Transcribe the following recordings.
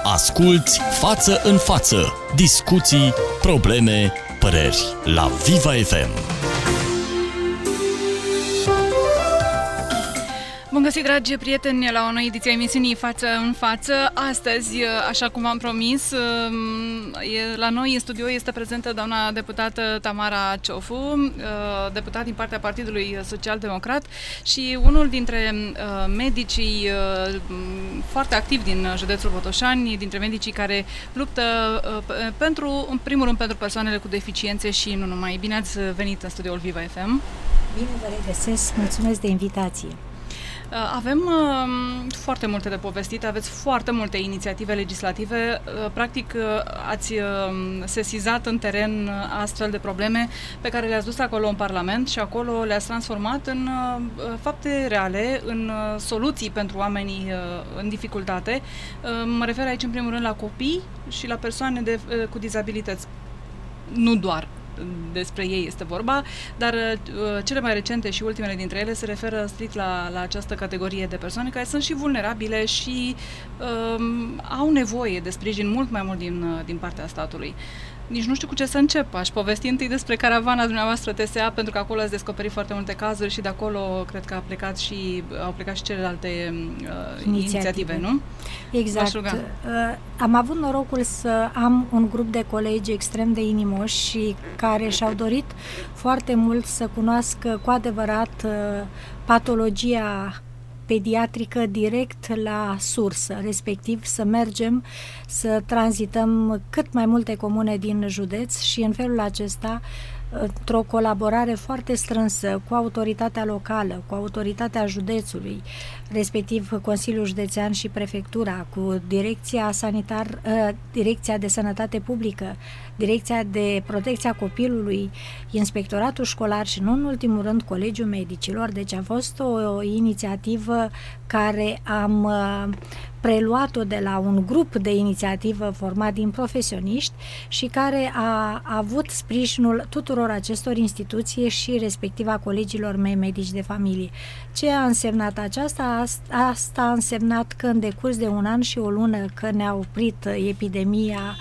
Asculți Față în față. Discuții, probleme, păreri la Viva FM. Bun găsit, dragi prieteni, la o nouă ediție a emisiunii Față în față. Astăzi, așa cum v-am promis, la noi în studio este prezentă doamna deputată Tamara Ciofu, deputat din partea Partidului Social Democrat și unul dintre medicii foarte activi din județul Botoșani, dintre medicii care luptă în primul rând pentru persoanele cu deficiențe și nu numai. Bine ați venit în studioul Viva FM. Bine vă regăsesc, mulțumesc de invitație. Avem foarte multe de povestit, aveți foarte multe inițiative legislative, practic ați sesizat în teren astfel de probleme pe care le-ați dus acolo în Parlament și acolo le-ați transformat în fapte reale, în soluții pentru oamenii în dificultate. Mă refer aici în primul rând la copii și la persoane cu dizabilități, nu doar despre ei este vorba, dar cele mai recente și ultimele dintre ele se referă strict la această categorie de persoane care sunt și vulnerabile și au nevoie de sprijin mult mai mult din partea statului. Nici nu știu cu ce să încep. Aș povesti întâi despre caravana dumneavoastră TSA, pentru că acolo ați descoperit foarte multe cazuri și de acolo cred că au plecat și celelalte inițiative, nu? Exact. Am avut norocul să am un grup de colegi extrem de inimoși și care și-au dorit foarte mult să cunoască cu adevărat patologia pediatrică direct la sursă, respectiv să mergem, să tranzităm cât mai multe comune din județ și în felul acesta, într-o colaborare foarte strânsă cu autoritatea locală, cu autoritatea județului, respectiv Consiliul Județean și Prefectura, cu Direcția de Sănătate Publică, Direcția de Protecția Copilului, Inspectoratul Școlar și, nu în ultimul rând, Colegiul Medicilor. Deci a fost o inițiativă care am preluat-o de la un grup de inițiativă format din profesioniști și care a avut sprijinul tuturor acestor instituții și respectiv a colegilor mei medici de familie. Ce a însemnat aceasta? Asta a însemnat că în decurs de un an și o lună că ne-a oprit epidemia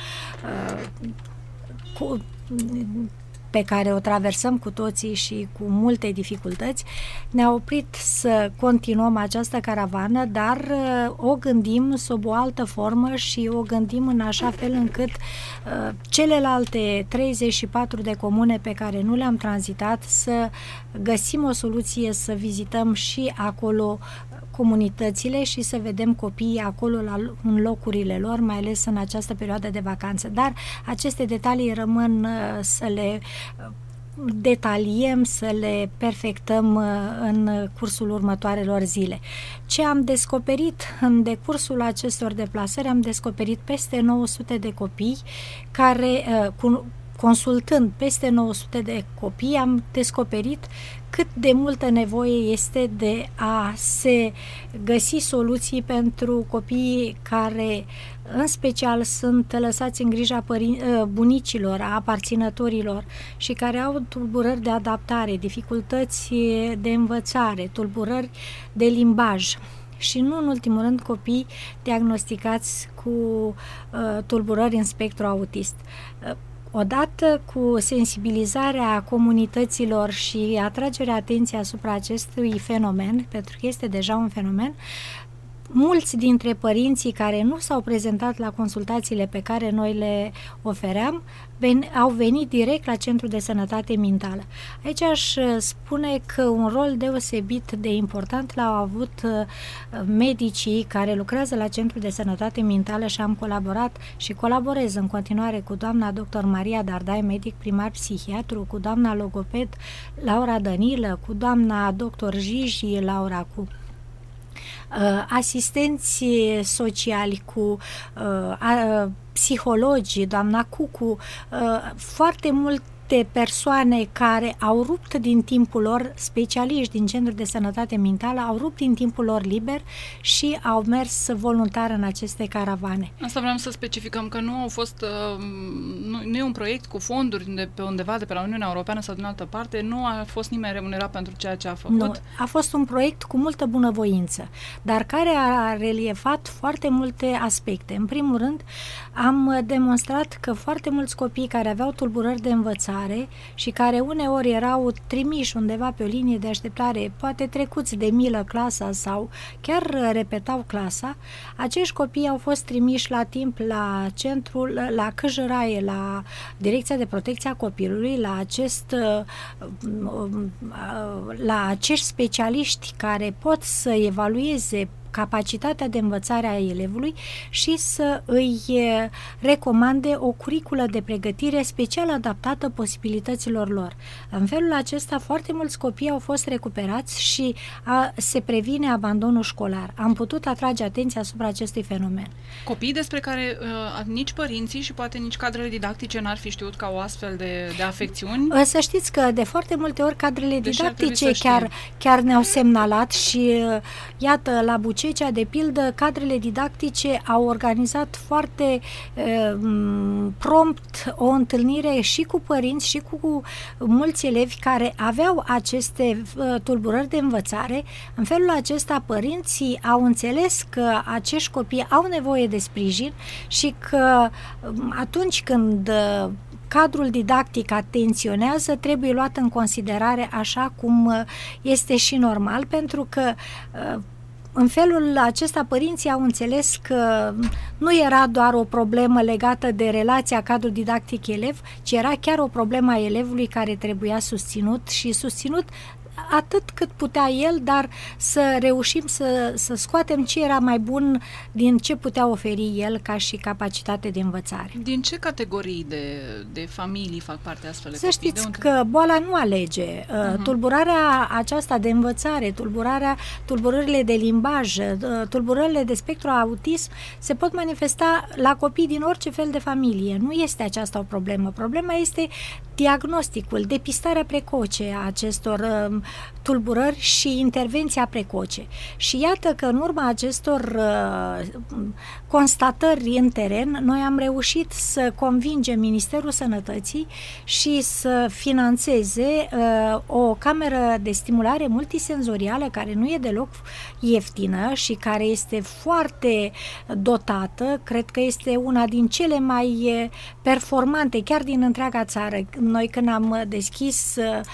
pe care o traversăm cu toții și cu multe dificultăți, ne-a oprit să continuăm această caravană, dar o gândim sub o altă formă și o gândim în așa fel încât celelalte 34 de comune pe care nu le-am tranzitat să găsim o soluție, să vizităm și acolo comunitățile și să vedem copiii acolo în locurile lor, mai ales în această perioadă de vacanță. Dar aceste detalii rămân să le detaliem, să le perfectăm în cursul următoarelor zile. Ce am descoperit în decursul acestor deplasări? Am descoperit peste 900 de copii care, consultând peste 900 de copii, am descoperit cât de multă nevoie este de a se găsi soluții pentru copiii care, în special, sunt lăsați în grija bunicilor, a aparținătorilor și care au tulburări de adaptare, dificultăți de învățare, tulburări de limbaj. Și nu în ultimul rând copii diagnosticați cu tulburări în spectru autist. Odată cu sensibilizarea comunităților și atragerea atenției asupra acestui fenomen, pentru că este deja un fenomen, mulți dintre părinții care nu s-au prezentat la consultațiile pe care noi le ofeream au venit direct la Centrul de Sănătate Mentală. Aici aș spune că un rol deosebit de important l-au avut medicii care lucrează la Centrul de Sănătate Mentală și am colaborat și colaborez în continuare cu doamna dr. Maria Dardai, medic primar psihiatru, cu doamna logoped Laura Danilă, cu doamna dr. Gigi Laura, cu asistenți sociali, cu psihologi, doamna Cucu, foarte multe persoane care au rupt din timpul lor, specialiști din centrul de sănătate mentală, au rupt din timpul lor liber și au mers voluntar în aceste caravane. Asta vreau să specificăm, că nu au fost, nu e un proiect cu fonduri de pe undeva, de pe la Uniunea Europeană sau din altă parte, nu a fost nimeni remunerat pentru ceea ce a făcut. Nu, a fost un proiect cu multă bunăvoință, dar care a reliefat foarte multe aspecte. În primul rând, am demonstrat că foarte mulți copii care aveau tulburări de învățare și care uneori erau trimiși undeva pe o linie de așteptare, poate trecuți de milă clasa sau chiar repetau clasa, acești copii au fost trimiși la timp la centrul, la Căjăraie, la Direcția de Protecție a Copilului, la acești specialiști care pot să evalueze capacitatea de învățare a elevului și să îi recomande o curiculă de pregătire special adaptată posibilităților lor. În felul acesta, foarte mulți copii au fost recuperați și se previne abandonul școlar. Am putut atrage atenția asupra acestui fenomen. Copii despre care nici părinții și poate nici cadrele didactice n-ar fi știut ca o astfel de afecțiuni? Să știți că de foarte multe ori cadrele didactice chiar ne-au semnalat și iată, la Bucecea, de pildă, cadrele didactice au organizat foarte prompt o întâlnire și cu părinți și cu mulți elevi care aveau aceste tulburări de învățare. În felul acesta, părinții au înțeles că acești copii au nevoie de sprijin și că atunci când cadrul didactic atenționează, trebuie luat în considerare așa cum este și normal, pentru că în felul acesta părinții au înțeles că nu era doar o problemă legată de relația cadru didactic-elev, ci era chiar o problemă a elevului care trebuia susținut și susținut atât cât putea el, dar să reușim să scoatem ce era mai bun din ce putea oferi el ca și capacitate de învățare. Din ce categorii de familii fac parte astfel de copii? Să știți că boala nu alege. Tulburarea aceasta de învățare, tulburările de limbaj, tulburările de spectru autism se pot manifesta la copii din orice fel de familie. Nu este aceasta o problemă. Problema este diagnosticul, depistarea precoce a acestor tulburări și intervenția precoce. Și iată că în urma acestor constatări în teren, noi am reușit să convingem Ministerul Sănătății și să finanțeze o cameră de stimulare multisenzorială care nu e deloc ieftină și care este foarte dotată. Cred că este una din cele mai performante, chiar din întreaga țară. Noi când am deschis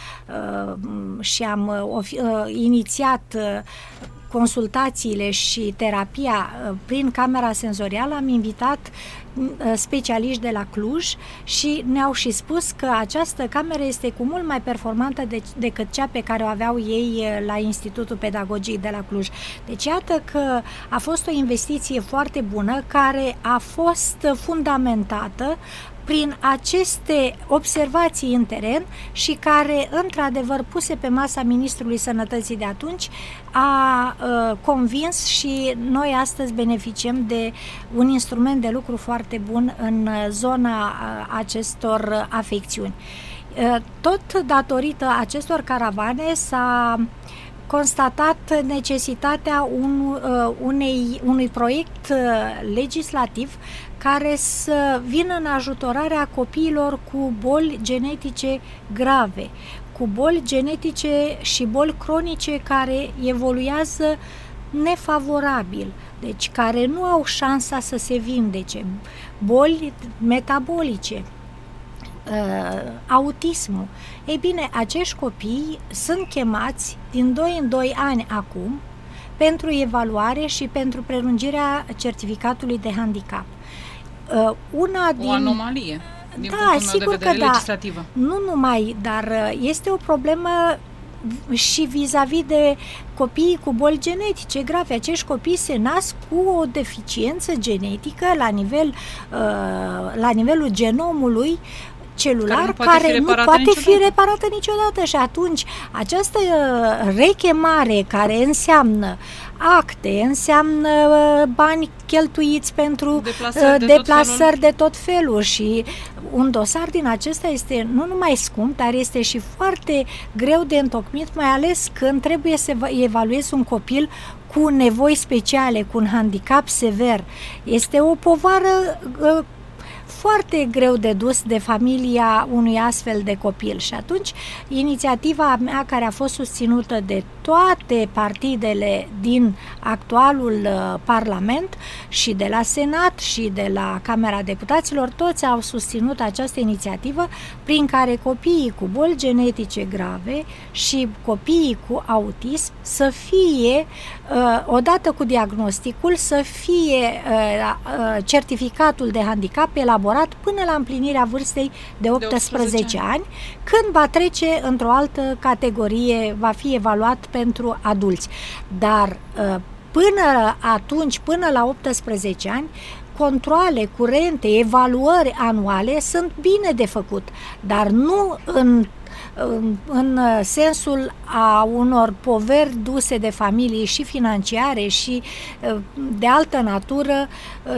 și am inițiat consultațiile și terapia prin camera senzorială, am invitat specialiști de la Cluj și ne-au și spus că această cameră este cu mult mai performantă decât cea pe care o aveau ei la Institutul Pedagogic de la Cluj. Deci iată că a fost o investiție foarte bună care a fost fundamentată prin aceste observații în teren și care, într-adevăr, puse pe masa Ministrului Sănătății de atunci, a convins și noi astăzi beneficiem de un instrument de lucru foarte bun în zona acestor afecțiuni. Tot datorită acestor caravane s-a constatat necesitatea unui proiect legislativ care să vină în ajutorarea copiilor cu boli genetice grave, cu boli genetice și boli cronice care evoluează nefavorabil, deci care nu au șansa să se vindece, boli metabolice, autismul. Ei bine, acești copii sunt chemați din 2 în 2 ani acum pentru evaluare și pentru prelungirea certificatului de handicap. O anomalie din punctul meu de vedere legislativă. Nu numai, dar este o problemă și vis-a-vis de copiii cu boli genetice grave. Acești copii se nasc cu o deficiență genetică la nivelul genomului celular care nu poate fi reparată niciodată și atunci această rechemare care înseamnă acte, înseamnă bani cheltuiți pentru deplasări de tot felul și un dosar din acesta este nu numai scump, dar este și foarte greu de întocmit, mai ales când trebuie să evaluezi un copil cu nevoi speciale, cu un handicap sever. Este o povară foarte greu de dus de familia unui astfel de copil și atunci inițiativa mea, care a fost susținută de toate partidele din actualul Parlament și de la Senat și de la Camera Deputaților, toți au susținut această inițiativă prin care copiii cu boli genetice grave și copiii cu autism să fie, odată cu diagnosticul, să fie certificatul de handicap elaborat până la împlinirea vârstei de 18 ani, când va trece într-o altă categorie, va fi evaluat pentru adulți. Dar până atunci, până la 18 ani, controale curente, evaluări anuale sunt bine de făcut, dar nu în sensul a unor poveri duse de familii și financiare și de altă natură,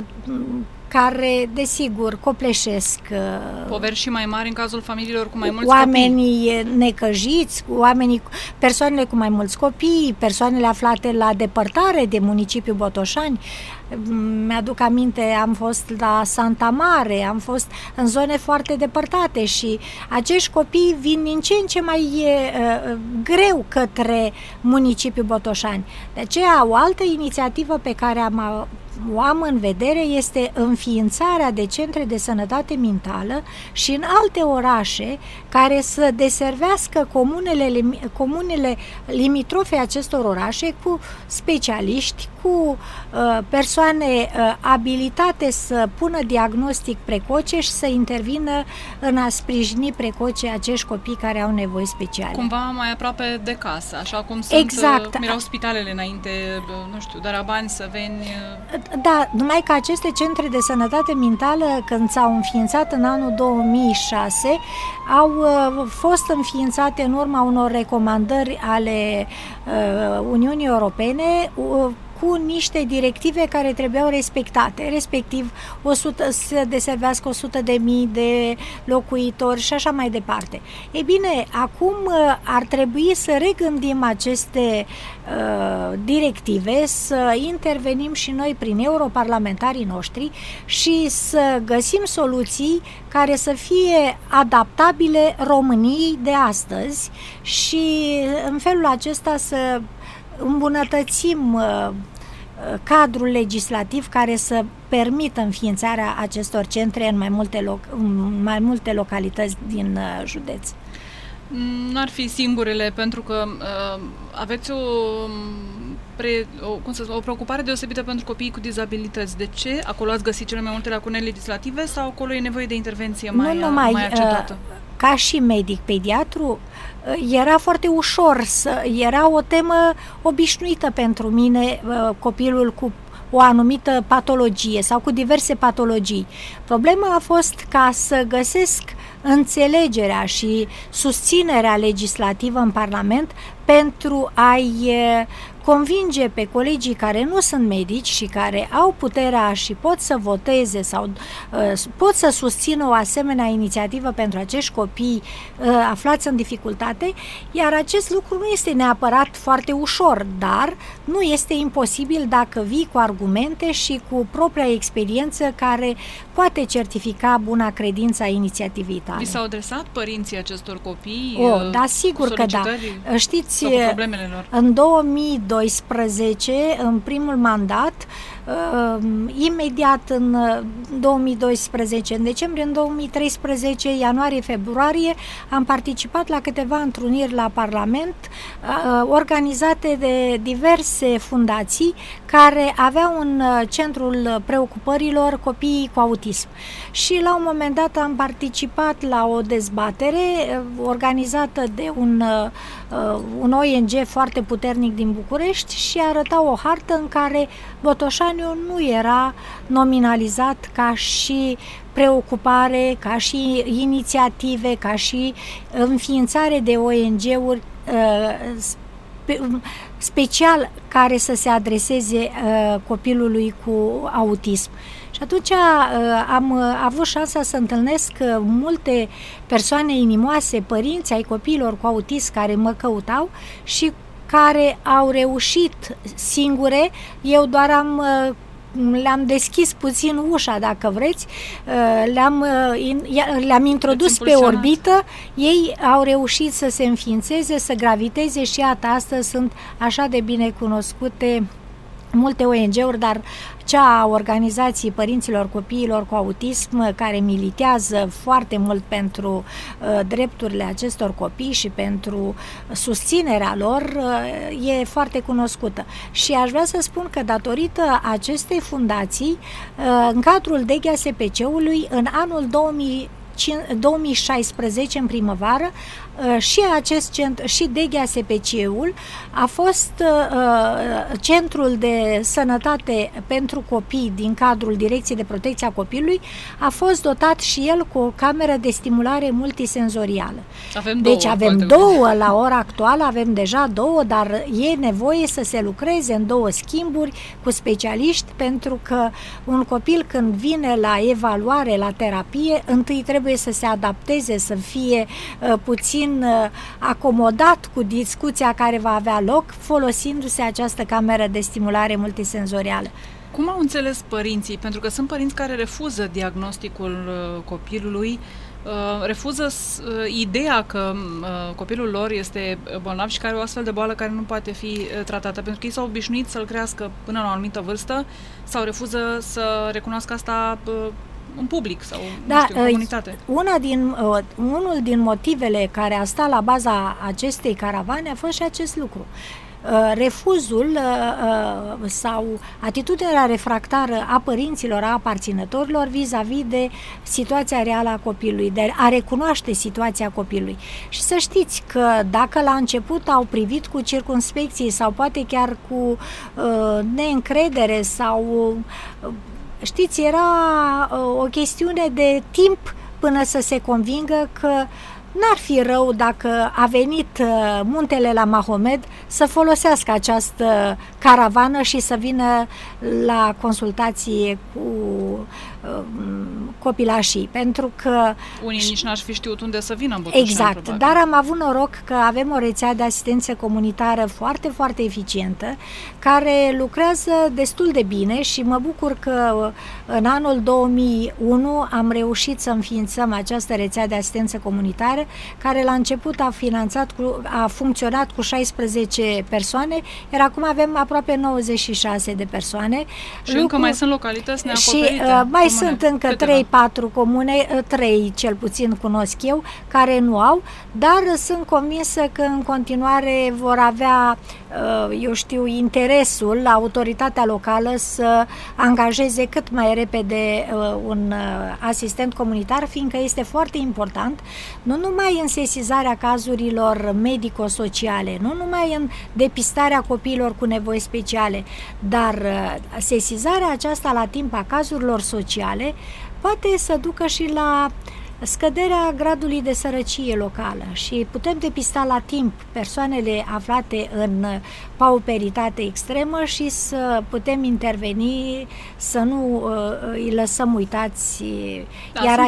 care, desigur, copleșesc poveri și mai mari în cazul familiilor cu mai mulți oamenii copii. Necăjiți, persoanele cu mai mulți copii, persoanele aflate la depărtare de municipiul Botoșani. Mi-aduc aminte, am fost la Santa Mare, am fost în zone foarte depărtate și acești copii vin din ce în ce mai greu către municipiul Botoșani. De aceea, o altă inițiativă pe care o am în vedere este înființarea de centre de sănătate mentală și în alte orașe care să deservească comunele limitrofe acestor orașe cu specialiști, cu persoane abilitate să pună diagnostic precoce și să intervină în a sprijini precoce acești copii care au nevoi speciale. Cumva mai aproape de casă, așa cum sunt, exact. Cum erau spitalele înainte, nu știu, Darabani, Săveni. Da, numai că aceste centre de sănătate mentală, când s-au înființat în anul 2006, au fost înființate în urma unor recomandări ale Uniunii Europene, cu niște directive care trebuiau respectate, respectiv să deservească 100.000 de locuitori și așa mai departe. Ei bine, acum ar trebui să regândim aceste directive, să intervenim și noi prin europarlamentarii noștri și să găsim soluții care să fie adaptabile României de astăzi și în felul acesta să îmbunătățim cadrul legislativ care să permită înființarea acestor centre în mai multe localități din județ. Nu ar fi singurele, pentru că aveți o preocupare deosebită pentru copiii cu dizabilități. De ce? Acolo ați găsit cele mai multe lacune legislative sau acolo e nevoie de intervenție mai accentată? Ca și medic pediatru, era foarte ușor, era o temă obișnuită pentru mine, copilul cu o anumită patologie sau cu diverse patologii. Problema a fost ca să găsesc înțelegerea și susținerea legislativă în Parlament pentru a-i convinge pe colegii care nu sunt medici și care au puterea și pot să voteze sau pot să susțină o asemenea inițiativă pentru acești copii aflați în dificultate, iar acest lucru nu este neapărat foarte ușor, dar nu este imposibil dacă vii cu argumente și cu propria experiență care poate certifica buna credință a inițiativei tale. Vi s-au adresat părinții acestor copii? Da, sigur că da. Știți, în 2012, în primul mandat, imediat în 2012, în decembrie, în 2013, ianuarie, februarie, am participat la câteva întruniri la Parlament organizate de diverse fundații care aveau în centrul preocupărilor copiii cu autism. Și la un moment dat am participat la o dezbatere organizată de un ONG foarte puternic din București și arăta o hartă în care Botoșaniul nu era nominalizat ca și preocupare, ca și inițiative, ca și înființare de ONG-uri special care să se adreseze copilului cu autism. Și atunci am avut șansa să întâlnesc multe persoane inimoase, părinți ai copiilor cu autism care mă căutau și care au reușit singure. Eu doar le-am deschis puțin ușa, dacă vreți, le-am introdus pe orbită, ei au reușit să se înființeze, să graviteze și iată, astăzi sunt așa de bine cunoscute multe ONG-uri, dar cea a organizației părinților copiilor cu autism, care militează foarte mult pentru drepturile acestor copii și pentru susținerea lor, e foarte cunoscută. Și aș vrea să spun că datorită acestei fundații, în cadrul DGASPC-ului, în anul 2016, în primăvară, și acest centru, și DGASPC-ul a fost centrul de sănătate pentru copii din cadrul Direcției de Protecție a Copilului, a fost dotat și el cu o cameră de stimulare multisenzorială. Deci avem două la ora actuală, avem deja două, dar e nevoie să se lucreze în două schimburi cu specialiști, pentru că un copil când vine la evaluare, la terapie, întâi trebuie să se adapteze, să fie puțin acomodat cu discuția care va avea loc, folosindu-se această cameră de stimulare multisenzorială. Cum au înțeles părinții? Pentru că sunt părinți care refuză diagnosticul copilului, refuză ideea că copilul lor este bolnav și că are o astfel de boală care nu poate fi tratată, pentru că ei s-au obișnuit să-l crească până la o anumită vârstă sau refuză să recunoască asta în public sau nu știu, în comunitate. Unul din motivele care a stat la baza acestei caravane a fost și acest lucru. Refuzul sau atitudinea refractară a părinților, a aparținătorilor vis-a-vis de situația reală a copilului, de a recunoaște situația copilului. Și să știți că dacă la început au privit cu circumspecție sau poate chiar cu neîncredere sau știți, era o chestiune de timp până să se convingă că n-ar fi rău dacă a venit muntele la Mahomed să folosească această caravană și să vină la consultație cu copilașii, pentru că unii nici n-aș fi știut unde să vină în Botoșani. Exact, probabil. dar am avut noroc că avem o rețea de asistență comunitară foarte, foarte eficientă, care lucrează destul de bine și mă bucur că în anul 2001 am reușit să înființăm această rețea de asistență comunitară, care la început a funcționat cu 16 persoane, iar acum avem aproape 96 de persoane. Și încă mai sunt localități neacoperite. Și mai sunt încă 3-4 comune, 3 cel puțin cunosc eu, care nu au, dar sunt convinsă că în continuare vor avea, eu știu, interesul la autoritatea locală să angajeze cât mai repede un asistent comunitar, fiindcă este foarte important, nu numai în sesizarea cazurilor medico-sociale, nu numai în depistarea copiilor cu nevoi speciale, dar sesizarea aceasta la timp a cazurilor sociale poate să ducă și la scăderea gradului de sărăcie locală și putem depista la timp persoanele aflate în pauperitate extremă și să putem interveni, să nu îi lăsăm uitați. Iar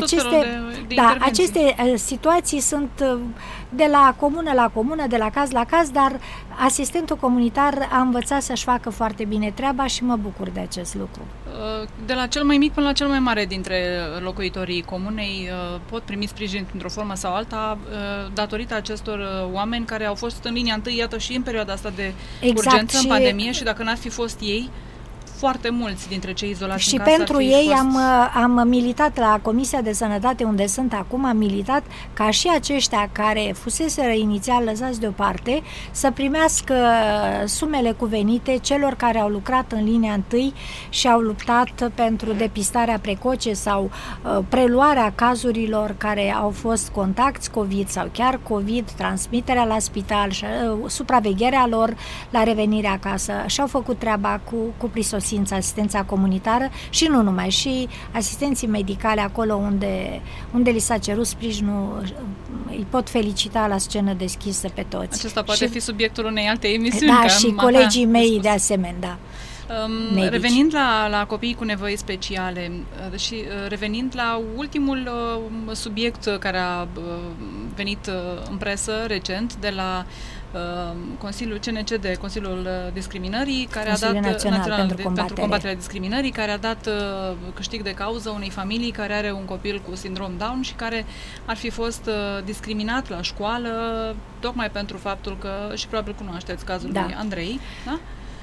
aceste situații sunt de la comună la comună, de la caz la caz, dar asistentul comunitar a învățat să-și facă foarte bine treaba și mă bucur de acest lucru. De la cel mai mic până la cel mai mare dintre locuitorii comunei pot primi sprijin într-o formă sau alta datorită acestor oameni care au fost în linia întâi, iată, și în perioada asta de urgență, în pandemie, și dacă n-ar fi fost ei, foarte mulți dintre cei izolați și în casă pentru ei am militat la Comisia de Sănătate, unde sunt acum, am militat ca și aceștia care fuseseră inițial lăsați deoparte să primească sumele cuvenite celor care au lucrat în linia întâi și au luptat pentru depistarea precoce sau preluarea cazurilor care au fost contacti COVID sau chiar COVID, transmiterea la spital și supravegherea lor la revenirea acasă și au făcut treaba cu prisosință. simț asistența comunitară și nu numai, și asistenții medicale acolo unde li s-a cerut sprijinul, îi pot felicita la scenă deschisă pe toți. Acesta poate fi subiectul unei alte emisiuni. Da, și colegii mei de asemenea, da. Revenind la copiii cu nevoi speciale și revenind la ultimul subiect care a venit în presă recent de la Consiliul CNCD, Consiliul Discriminării, care Consiliul a dat Național pentru combaterea discriminării, care a dat câștig de cauză unei familii care are un copil cu sindrom Down și care ar fi fost discriminat la școală tocmai pentru faptul că, și probabil cunoașteți cazul lui Andrei, da?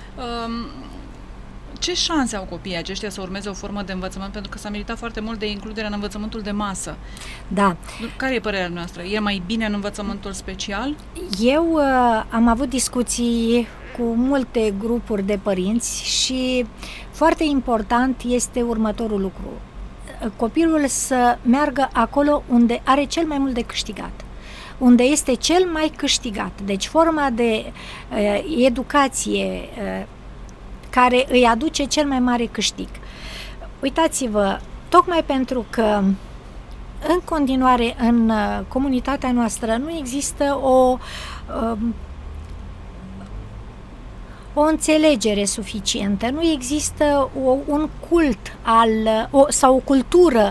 Ce șanse au copiii aceștia să urmeze o formă de învățământ? Pentru că s-a militat foarte mult de includerea în învățământul de masă. Da. Care e părerea noastră? E mai bine în învățământul special? Eu am avut discuții cu multe grupuri de părinți și foarte important este următorul lucru. Copilul să meargă acolo unde are cel mai mult de câștigat, unde este cel mai câștigat. Deci forma de educație care îi aduce cel mai mare câștig. Uitați-vă, tocmai pentru că în continuare în comunitatea noastră nu există o înțelegere suficientă, nu există un cult sau o cultură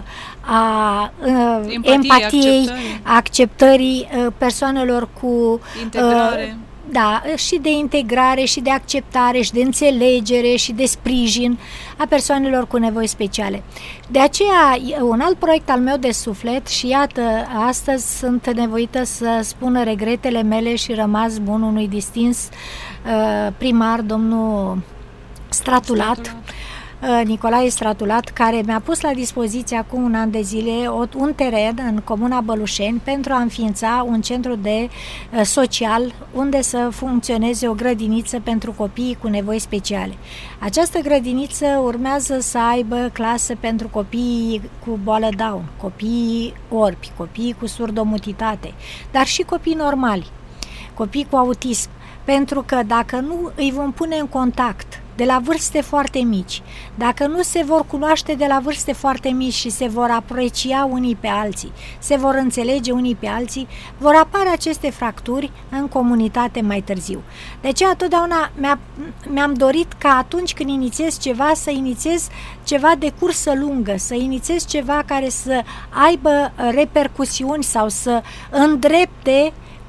a empatiei, acceptării persoanelor cu integrare. Da, și de integrare, și de acceptare, și de înțelegere, și de sprijin a persoanelor cu nevoi speciale. De aceea, un alt proiect al meu de suflet, și iată, astăzi sunt nevoită să spună regretele mele și rămas bun unui distins primar, domnul Stratulat, Nicolae Stratulat, care mi-a pus la dispoziție acum un an de zile un teren în comuna Bălușeni pentru a înființa un centru de social unde să funcționeze o grădiniță pentru copiii cu nevoi speciale. Această grădiniță urmează să aibă clasă pentru copiii cu boală Down, copiii orbi, copiii cu surdomutitate, dar și copii normali, copii cu autism, pentru că dacă nu îi vom pune în contact de la vârste foarte mici, dacă nu se vor cunoaște de la vârste foarte mici și se vor aprecia unii pe alții, se vor înțelege unii pe alții, vor apare aceste fracturi în comunitate mai târziu. De aceea totdeauna mi-am dorit ca atunci când inițiez ceva, să inițiez ceva de cursă lungă, să inițiez ceva care să aibă repercusiuni sau să îndrepte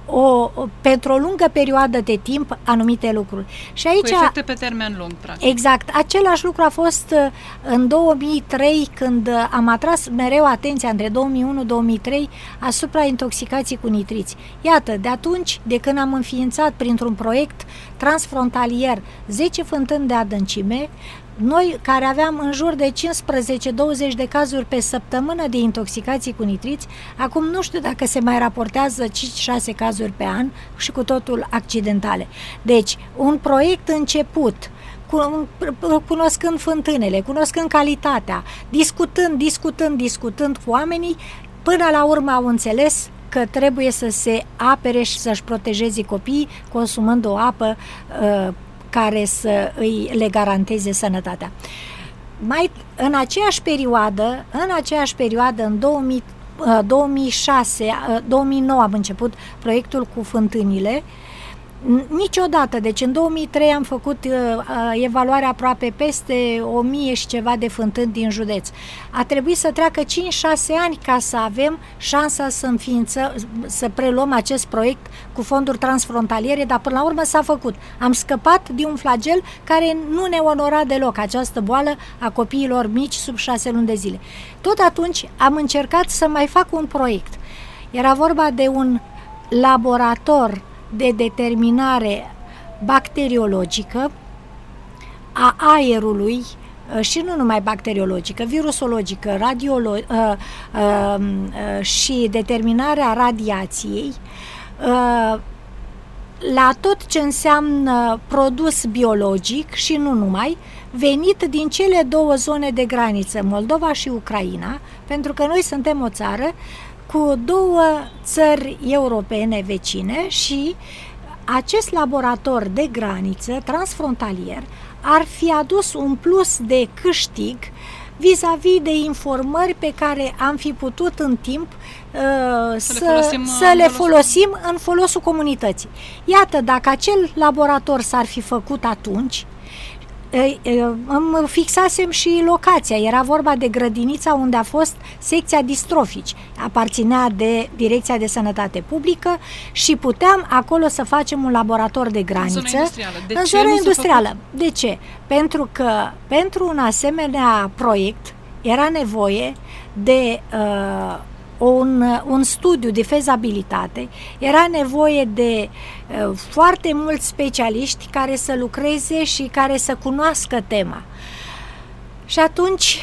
pentru o lungă perioadă de timp anumite lucruri. Și aici, cu efecte pe termen lung, practic. Exact. Același lucru a fost în 2003, când am atras mereu atenția între 2001-2003 asupra intoxicației cu nitriți. Iată, de atunci, de când am înființat printr-un proiect transfrontalier 10 fântâni de adâncime, noi care aveam în jur de 15-20 de cazuri pe săptămână de intoxicații cu nitriți, acum nu știu dacă se mai raportează 5-6 cazuri pe an și cu totul accidentale. Deci, un proiect început, cunoscând fântânele, cunoscând calitatea, discutând cu oamenii, până la urmă au înțeles că trebuie să se apere și să-și protejeze copiii consumând o apă care să le garanteze sănătatea. În aceeași perioadă, în 2009 am început proiectul cu fântânile. Niciodată, deci în 2003 am făcut evaluarea aproape peste 1000 și ceva de fântâni din județ. A trebuit să treacă 5-6 ani ca să avem șansa să preluăm acest proiect cu fonduri transfrontaliere, dar până la urmă s-a făcut. Am scăpat de un flagel care nu ne onora deloc, această boală a copiilor mici sub 6 luni de zile. Tot atunci am încercat să mai fac un proiect. Era vorba de un laborator de determinare bacteriologică a aerului și nu numai bacteriologică, virusologică, și determinarea radiației la tot ce înseamnă produs biologic și nu numai, venit din cele două zone de graniță, Moldova și Ucraina, pentru că noi suntem o țară cu două țări europene vecine și acest laborator de graniță transfrontalier ar fi adus un plus de câștig vis-a-vis de informări pe care am fi putut în timp să le folosim în folosul comunității. Iată, dacă acel laborator s-ar fi făcut atunci, îmi fixasem și locația. Era vorba de grădinița unde a fost secția distrofici. Aparținea de Direcția de Sănătate Publică și puteam acolo să facem un laborator de graniță. În zona industrială. De ce? Pentru că pentru un asemenea proiect era nevoie de un studiu de fezabilitate, era nevoie de foarte mulți specialiști care să lucreze și care să cunoască tema. Și atunci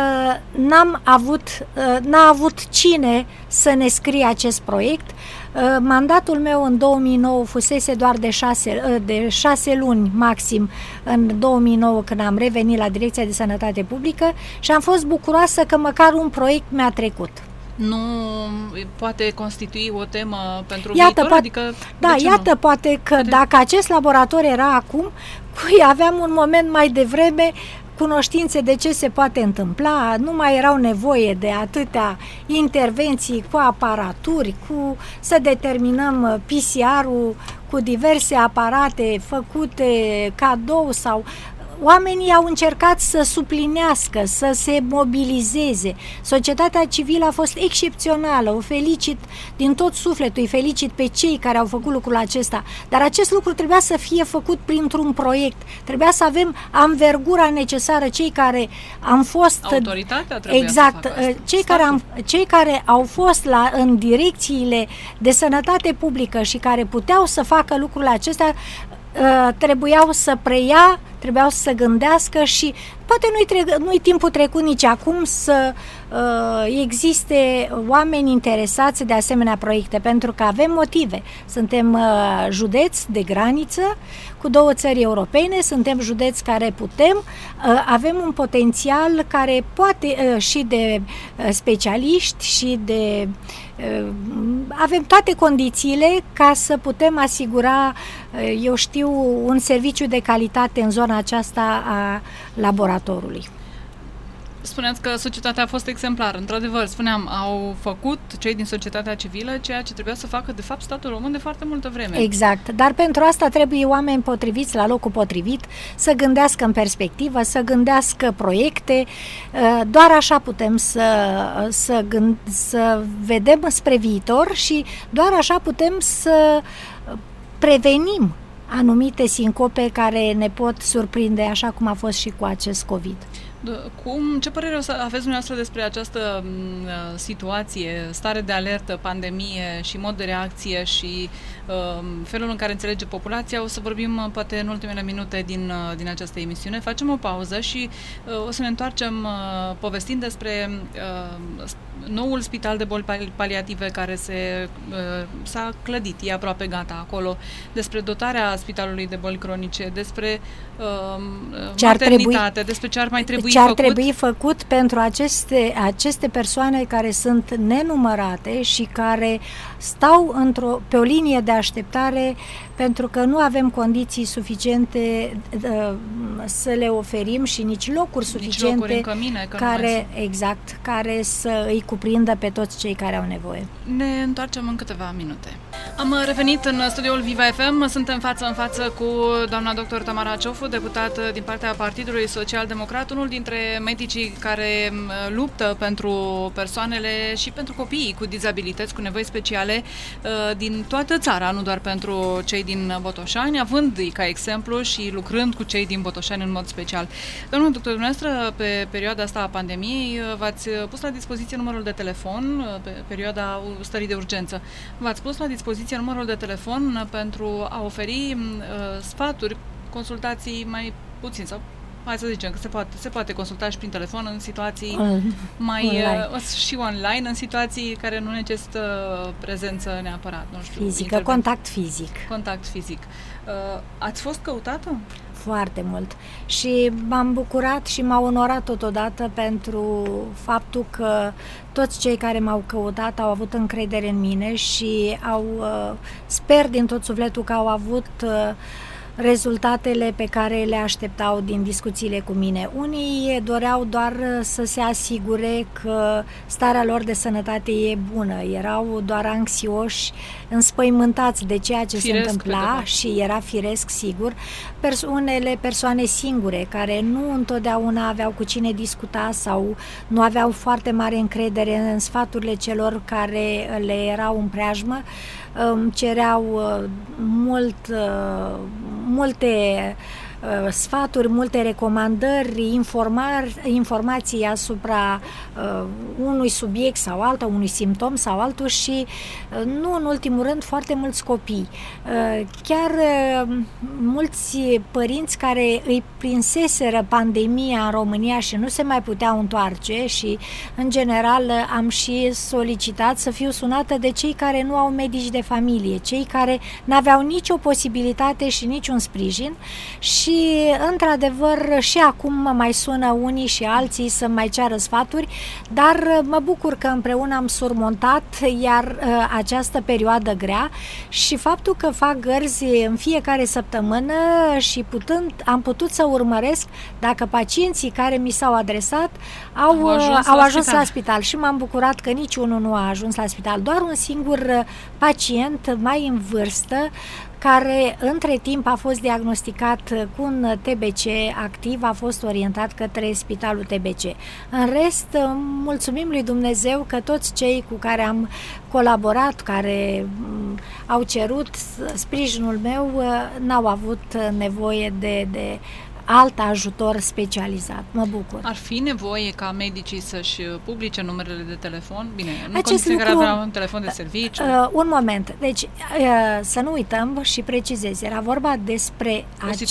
n-a avut cine să ne scrie acest proiect. Mandatul meu în 2009 fusese doar de 6 luni maxim, în 2009 când am revenit la Direcția de Sănătate Publică, și am fost bucuroasă că măcar un proiect mi-a trecut. Nu poate constitui o temă pentru viitor? Poate că dacă acest laborator era acum, aveam un moment mai devreme cunoștințe de ce se poate întâmpla, nu mai erau nevoie de atâtea intervenții cu aparaturi, cu să determinăm PCR-ul cu diverse aparate făcute cadou sau... Oamenii au încercat să suplinească, să se mobilizeze. Societatea civilă a fost excepțională, o felicit din tot sufletul, îi felicit pe cei care au făcut lucrul acesta. Dar acest lucru trebuia să fie făcut printr-un proiect. Trebuia să avem anvergura necesară, cei care am fost... Autoritatea trebuia să facă asta. Cei care au fost în direcțiile de sănătate publică și care puteau să facă lucrurile acestea, trebuiau să preia, trebuiau să gândească și poate nu-i timpul trecut nici acum să existe oameni interesați de asemenea proiecte, pentru că avem motive. Suntem județ de graniță cu 2 țări europene, suntem județ care avem un potențial care poate și de specialiști și de... avem toate condițiile ca să putem asigura, un serviciu de calitate în zona aceasta a laboratorului. Spuneați că societatea a fost exemplară. Într-adevăr, spuneam, au făcut cei din societatea civilă ceea ce trebuia să facă, de fapt, statul român de foarte multă vreme. Exact. Dar pentru asta trebuie oameni potriviți la locul potrivit, să gândească în perspectivă, să gândească proiecte. Doar așa putem să vedem spre viitor și doar așa putem să prevenim anumite sincope care ne pot surprinde, așa cum a fost și cu acest COVID. Ce părere aveți dumneavoastră despre această situație, stare de alertă, pandemie și mod de reacție și felul în care înțelege populația? O să vorbim poate în ultimele minute din această emisiune. Facem o pauză și o să ne întoarcem povestind despre noul spital de boli paliative care s-a clădit, e aproape gata acolo, despre dotarea spitalului de boli cronice, despre maternitate, despre ce ar mai trebui ce ar trebui făcut pentru aceste persoane care sunt nenumărate și care stau pe o linie de așteptare pentru că nu avem condiții suficiente să le oferim și nici locuri suficiente care să îi cuprindă pe toți cei care au nevoie. Ne întoarcem în câteva minute. Am revenit în studioul Viva FM. Suntem față în față cu doamna dr. Tamara Ciofu, deputată din partea Partidului Social Democrat, unul dintre medicii care luptă pentru persoanele și pentru copiii cu dizabilități, cu nevoi speciale din toată țara, nu doar pentru cei din Botoșani, având-i ca exemplu și lucrând cu cei din Botoșani în mod special. Domnul doctor, dumneavoastră, pe perioada asta a pandemiei, v-ați pus la dispoziție numărul de telefon, pe perioada stării de urgență, v-ați pus la dispoziție numărul de telefon pentru a oferi sfaturi, consultații mai puțin sau hai să zicem că se poate consulta și prin telefon în situații și online, în situații care nu necesită prezență neapărat, nu știu, fizică, contact fizic. Contact fizic. Ați fost căutată? Foarte mult. Și m-am bucurat și m-a onorat totodată pentru faptul că toți cei care m-au căutat au avut încredere în mine și sper din tot sufletul că au avut rezultatele pe care le așteptau din discuțiile cu mine. Unii doreau doar să se asigure că starea lor de sănătate e bună, erau doar anxioși, înspăimântați de ceea ce se întâmpla și era firesc, sigur. Unele persoane singure care nu întotdeauna aveau cu cine discuta sau nu aveau foarte mare încredere în sfaturile celor care le erau în preajmă, cereau multe sfaturi, multe recomandări, informații asupra unui subiect sau altul, unui simptom sau altul și, nu în ultimul rând, foarte mulți copii. Chiar mulți părinți care îi prinseseră pandemia în România și nu se mai puteau întoarce și, în general, am și solicitat să fiu sunată de cei care nu au medici de familie, cei care n-aveau nicio posibilitate și niciun sprijin și, într-adevăr, și acum mă mai sună unii și alții să mai ceară sfaturi, dar mă bucur că împreună am surmontat iar această perioadă grea și faptul că fac gărzi în fiecare săptămână și am putut să urmăresc dacă pacienții care mi s-au adresat au ajuns la spital și m-am bucurat că niciunul nu a ajuns la spital, doar un singur pacient mai în vârstă care între timp a fost diagnosticat cu un TBC activ, a fost orientat către spitalul TBC. În rest, mulțumim lui Dumnezeu că toți cei cu care am colaborat, care au cerut sprijinul meu, n-au avut nevoie de alt ajutor specializat. Mă bucur. Ar fi nevoie ca medicii să-și publice numerele de telefon? Bine, în condiții în care aveam un telefon de serviciu. Un moment. Deci, să nu uităm și precizez, era vorba despre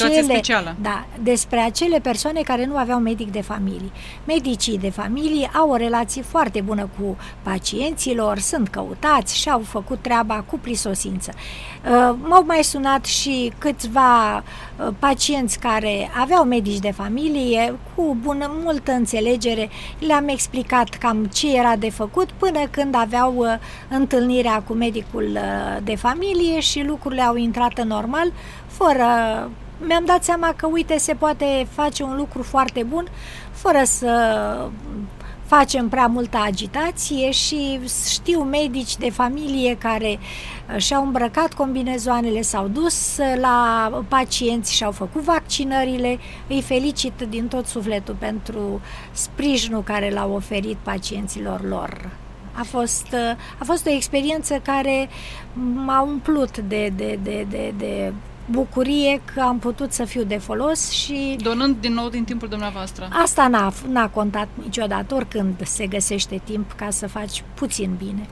despre acele persoane care nu aveau medic de familie. Medicii de familie au o relație foarte bună cu pacienților, sunt căutați și au făcut treaba cu prisosință. M-au mai sunat și câțiva pacienți care aveau medici de familie, cu multă înțelegere, le-am explicat cam ce era de făcut până când aveau întâlnirea cu medicul de familie și lucrurile au intrat normal, mi-am dat seama că, uite, se poate face un lucru foarte bun, fără să facem prea multă agitație și știu medici de familie care și-au îmbrăcat combinezoanele, s-au dus la pacienți și au făcut vaccinările. Îi felicit din tot sufletul pentru sprijinul care l-au oferit pacienților lor. A fost o experiență care m-a umplut de bucurie că am putut să fiu de folos și... Donând din nou din timpul dumneavoastră. Asta n-a contat niciodată, oricând se găsește timp ca să faci puțin bine.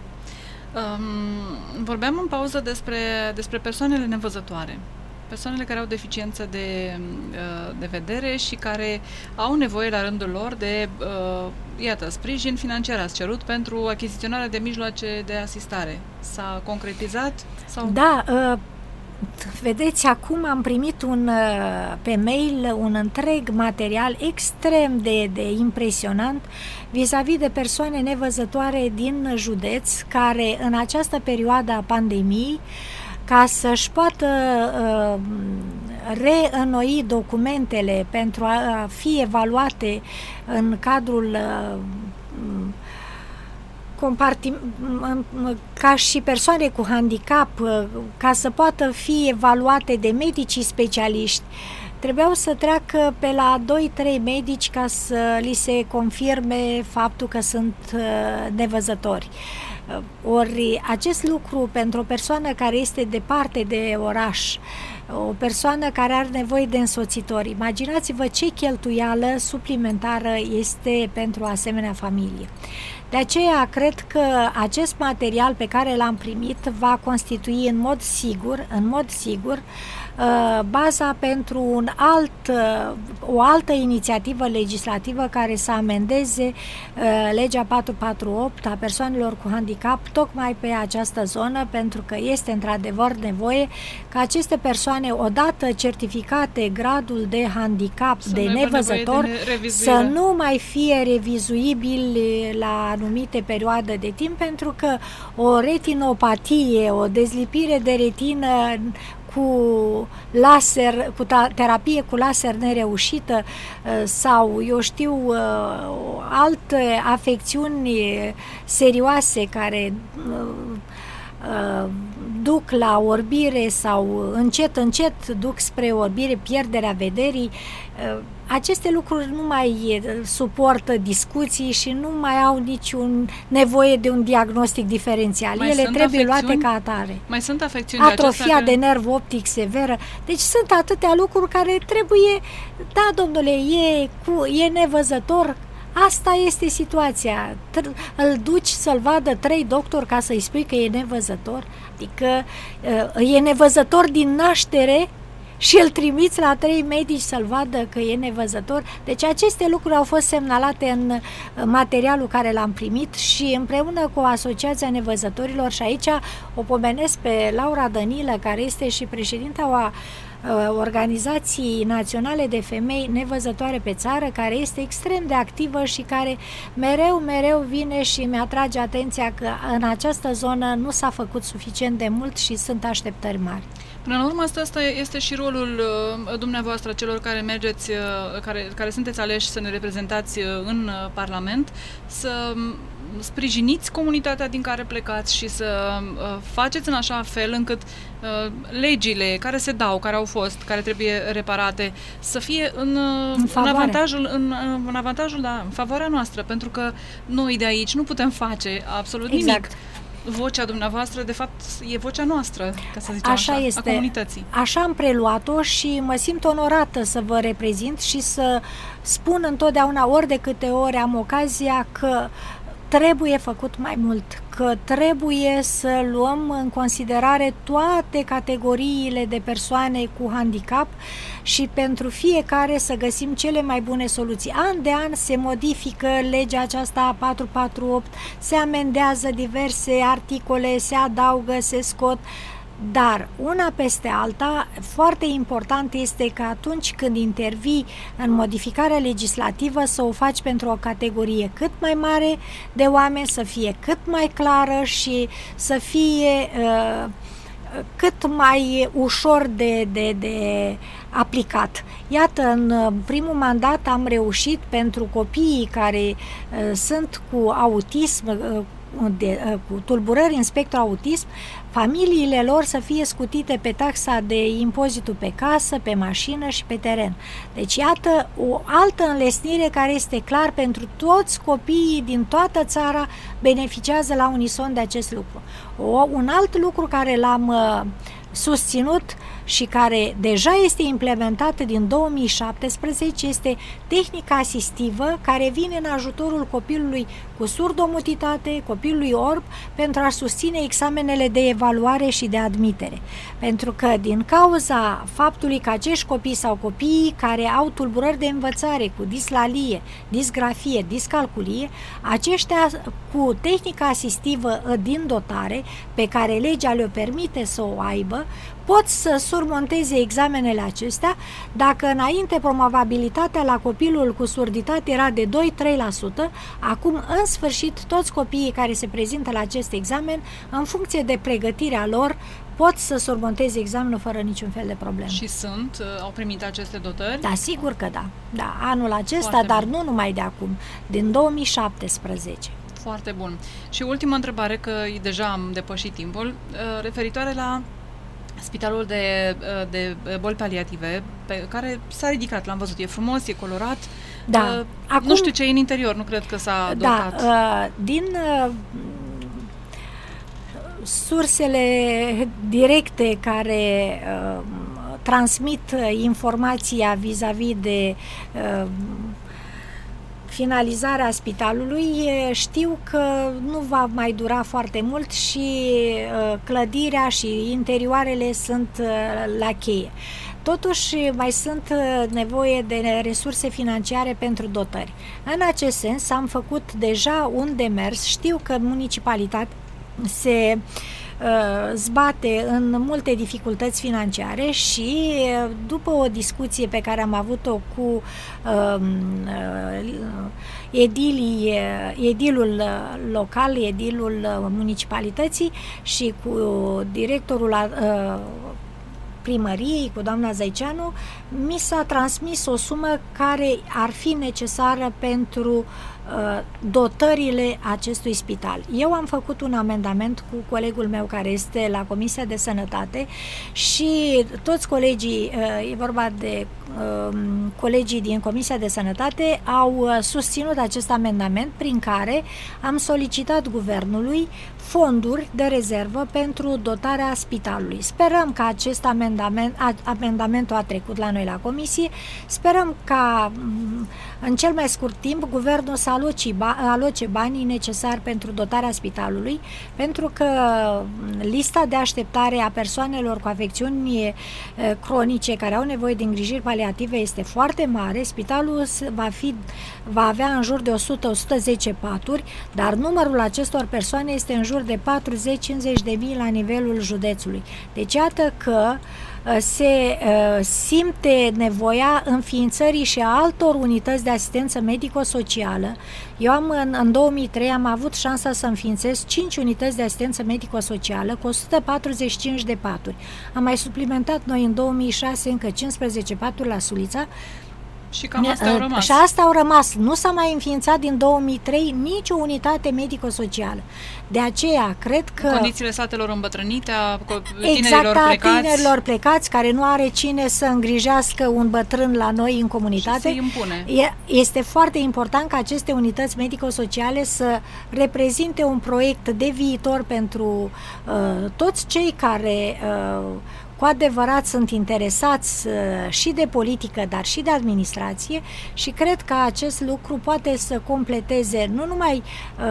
Vorbeam în pauză despre persoanele nevăzătoare. Persoanele care au deficiență de vedere și care au nevoie la rândul lor de, sprijin financiar ați cerut pentru achiziționarea de mijloace de asistare. S-a concretizat? Sau... Da, vedeți, acum am primit pe mail un întreg material extrem de impresionant vis-a-vis de persoane nevăzătoare din județ care în această perioadă a pandemiei, ca să-și poată reînnoi documentele pentru a fi evaluate în cadrul ca și persoane cu handicap, ca să poată fi evaluate de medicii specialiști, trebuiau să treacă pe la 2-3 medici ca să li se confirme faptul că sunt nevăzători. Ori acest lucru pentru o persoană care este departe de oraș, o persoană care are nevoie de însoțitori, imaginați-vă ce cheltuială suplimentară este pentru o asemenea familie. De aceea cred că acest material pe care l-am primit va constitui în mod sigur baza pentru o altă inițiativă legislativă care să amendeze legea 448 a persoanelor cu handicap tocmai pe această zonă, pentru că este într-adevăr nevoie ca aceste persoane, odată certificate gradul de handicap, de nevăzător, să nu mai fie revizuibili la anumite perioade de timp, pentru că o retinopatie, o dezlipire de retină cu laser, terapie cu laser nereușită sau, eu știu, alte afecțiuni serioase, care duc la orbire sau încet duc spre orbire, pierderea vederii. Aceste lucruri nu mai suportă discuții și nu mai au niciun nevoie de un diagnostic diferențial. Ele trebuie luate ca atare. Mai sunt afecțiuni atrofia de nerv optic severă. Deci sunt atâtea lucruri care trebuie, da, domnule, e nevăzător. Asta este situația. Îl duci să-l vadă 3 doctori ca să-i spui că e nevăzător? Adică e nevăzător din naștere și îl trimiți la 3 medici să-l vadă că e nevăzător? Deci aceste lucruri au fost semnalate în materialul care l-am primit și împreună cu Asociația Nevăzătorilor, și aici o pomenesc pe Laura Dănilă, care este și președinta Organizații Naționale de Femei Nevăzătoare pe țară, care este extrem de activă și care mereu vine și mi-atrage atenția că în această zonă nu s-a făcut suficient de mult și sunt așteptări mari. Până la urmă, asta este și rolul dumneavoastră, celor care mergeți, care sunteți aleși să ne reprezentați în Parlament, să sprijiniți comunitatea din care plecați și să faceți în așa fel încât legile care se dau, care au fost, care trebuie reparate, să fie în avantajul, da, în favoarea noastră, pentru că noi de aici nu putem face absolut nimic. Vocea dumneavoastră, de fapt, e vocea noastră, ca să zicem așa, a comunității. Așa am preluat-o și mă simt onorată să vă reprezint și să spun întotdeauna, ori de câte ori am ocazia, că trebuie făcut mai mult, că trebuie să luăm în considerare toate categoriile de persoane cu handicap și pentru fiecare să găsim cele mai bune soluții. An de an se modifică legea aceasta 448, se amendează diverse articole, se adaugă, se scot, dar una peste alta, foarte important este că atunci când intervii în modificarea legislativă să o faci pentru o categorie cât mai mare de oameni, să fie cât mai clară și să fie cât mai ușor de aplicat. Iată, în primul mandat am reușit pentru copiii care sunt cu autism, cu tulburări în spectru autism, familiile lor să fie scutite pe taxa de impozitul pe casă, pe mașină și pe teren. Deci iată o altă înlesnire care este clar pentru toți copiii din toată țara, beneficiază la unison de acest lucru. Un alt lucru care l-am susținut și care deja este implementată din 2017 este tehnica asistivă, care vine în ajutorul copilului cu surdomutitate, copilului orb, pentru a susține examenele de evaluare și de admitere. Pentru că din cauza faptului că acești copii sau copiii care au tulburări de învățare cu dislalie, disgrafie, discalculie, aceștia cu tehnica asistivă din dotare, pe care legea le-o permite să o aibă, pot să surmonteze examenele acestea. Dacă înainte promovabilitatea la copilul cu surditate era de 2-3%, acum în sfârșit toți copiii care se prezintă la acest examen, în funcție de pregătirea lor, pot să surmonteze examenul fără niciun fel de problemă. Și au primit aceste dotări? Da, sigur că da. Da, anul acesta, foarte dar bun. Nu numai de acum, din 2017. Foarte bun. Și ultima întrebare, că deja am depășit timpul, referitoare la Spitalul de boli paliative, pe care s-a ridicat, l-am văzut, e frumos, e colorat. Da. Acum, nu știu ce e în interior, nu cred că s-a dotat. Da, din sursele directe care transmit informația vis-a-vis de finalizarea spitalului, știu că nu va mai dura foarte mult și clădirea și interioarele sunt la cheie. Totuși, mai sunt nevoie de resurse financiare pentru dotări. În acest sens, am făcut deja un demers. Știu că municipalitatea se zbate în multe dificultăți financiare și după o discuție pe care am avut-o cu edilul local, edilul municipalității și cu directorul primăriei, cu doamna Zăiceanu, mi s-a transmis o sumă care ar fi necesară pentru dotările acestui spital. Eu am făcut un amendament cu colegul meu care este la Comisia de Sănătate și toți colegii, e vorba de colegii din Comisia de Sănătate, au susținut acest amendament prin care am solicitat guvernului fonduri de rezervă pentru dotarea spitalului. Sperăm că acest amendamentul a trecut la noi la comisie, sperăm ca în cel mai scurt timp guvernul să aloce banii necesari pentru dotarea spitalului, pentru că lista de așteptare a persoanelor cu afecțiuni cronice care au nevoie de îngrijiri paliative este foarte mare. Spitalul va avea în jur de 100-110 paturi, dar numărul acestor persoane este în jur de 40-50 de mii la nivelul județului. Deci iată că se simte nevoia înființării și a altor unități de asistență medico-socială. Eu în 2003 am avut șansa să înființez 5 unități de asistență medico-socială cu 145 de paturi. Am mai suplimentat noi în 2006 încă 15 paturi la Sulița. Și cam astea au rămas. Și asta au rămas. Nu s-a mai înființat din 2003 nicio unitate medico-socială. De aceea, cred că... Condițiile satelor îmbătrânite, a tinerilor plecați, care nu are cine să îngrijească un bătrân la noi în comunitate. Și se impune. Este foarte important ca aceste unități medico-sociale să reprezinte un proiect de viitor pentru toți cei care... cu adevărat sunt interesați și de politică, dar și de administrație și cred că acest lucru poate să completeze nu numai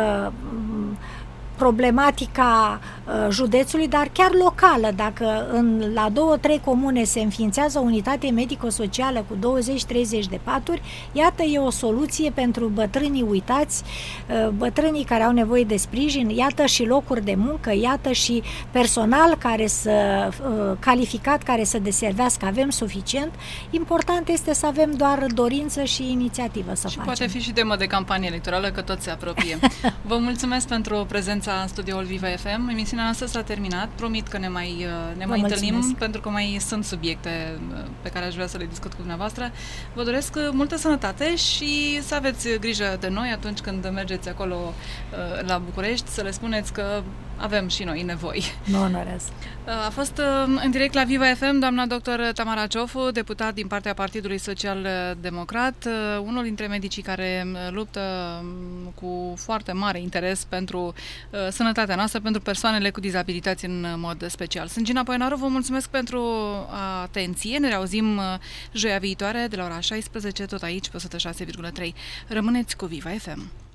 problematica județului, dar chiar locală. Dacă la 2-3 comune se înființează o unitate medico-socială cu 20-30 de paturi, iată, e o soluție pentru bătrânii uitați, bătrânii care au nevoie de sprijin, iată și locuri de muncă, iată și personal calificat care să deservească, avem suficient. Important este să avem doar dorință și inițiativă să facem. Poate fi și temă de campanie electorală, că tot se apropie. Vă mulțumesc pentru prezența în studioul Viva FM. Emisiunea noastră s-a terminat. Promit că ne mai întâlnim, pentru că mai sunt subiecte pe care aș vrea să le discut cu dumneavoastră. Vă doresc multă sănătate și să aveți grijă de noi atunci când mergeți acolo la București, să le spuneți că avem și noi nevoi. Mă onorez. A fost în direct la Viva FM doamna dr. Tamara Ciofu, deputat din partea Partidului Social Democrat, unul dintre medicii care luptă cu foarte mare interes pentru sănătatea noastră, pentru persoanele cu dizabilități în mod special. Sunt Gina Poenaru, vă mulțumesc pentru atenție. Ne reauzim joia viitoare de la ora 16, tot aici, pe 106,3. Rămâneți cu Viva FM.